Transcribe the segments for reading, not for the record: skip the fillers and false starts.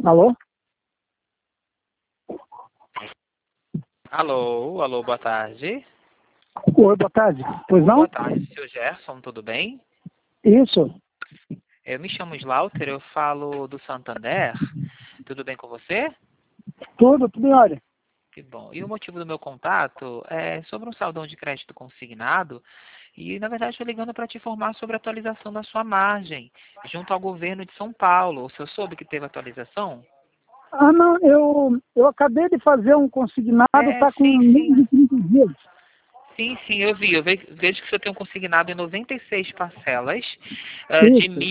Alô? Alô, alô, boa tarde. Oi, boa tarde. Pois não? Boa tarde, senhor Gerson, tudo bem? Isso. Eu me chamo Slaughter, eu falo do Santander. Tudo bem com você? Tudo em ordem. Que bom. E o motivo do meu contato é sobre um saldão de crédito consignado e, na verdade, estou ligando para te informar sobre a atualização da sua margem junto ao governo de São Paulo. O senhor soube que teve atualização? Ah, não, eu acabei de fazer um consignado, está com Sim, menos sim. de 30 dias. Sim, eu vi. Vejo que o senhor tem um consignado em 96 parcelas de Isso,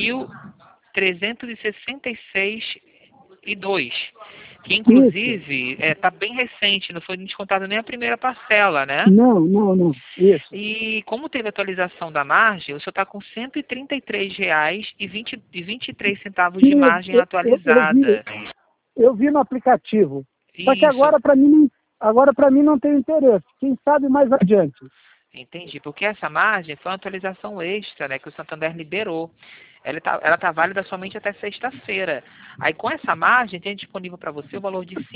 1.366,2, que isso. inclusive está bem recente, não foi descontada nem a primeira parcela, né? Não. Isso. E como teve atualização da margem, o senhor está com R$ 133,23 de Sim, margem atualizada. eu vi no aplicativo. Só que Isso, agora para mim não tem interesse. Quem sabe mais adiante. entendi. Porque essa margem foi uma atualização extra, né, que o Santander liberou. Ela tá válida somente até sexta-feira. Aí com essa margem tem disponível para você o valor de R$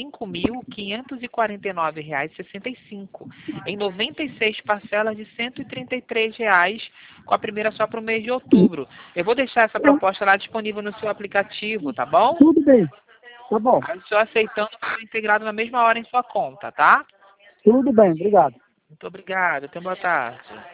5.549,65 em 96 parcelas de R$ 133, com a primeira só para o mês de outubro. Eu vou deixar essa proposta lá disponível no seu aplicativo, tá bom? Tudo bem, tá bom. Aí o senhor aceitando, vai ser integrado na mesma hora em sua conta, tá? Tudo bem, obrigado. Muito obrigado. Tenha boa tarde.